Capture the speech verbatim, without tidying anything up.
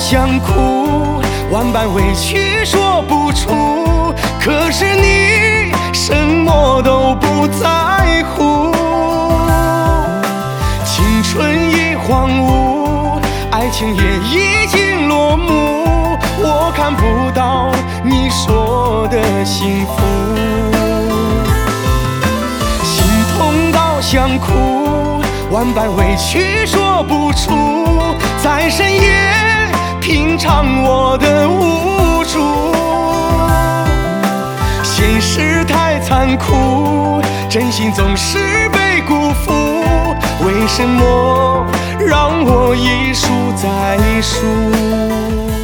想哭，万般委屈说不出，可是你什么都不在乎。青春已荒芜，爱情也已经落幕，我看不到你说的幸福。心痛到想哭，万般委屈说不出，在深夜品尝我的无助。现实太残酷，真心总是被辜负，为什么让我一输再输？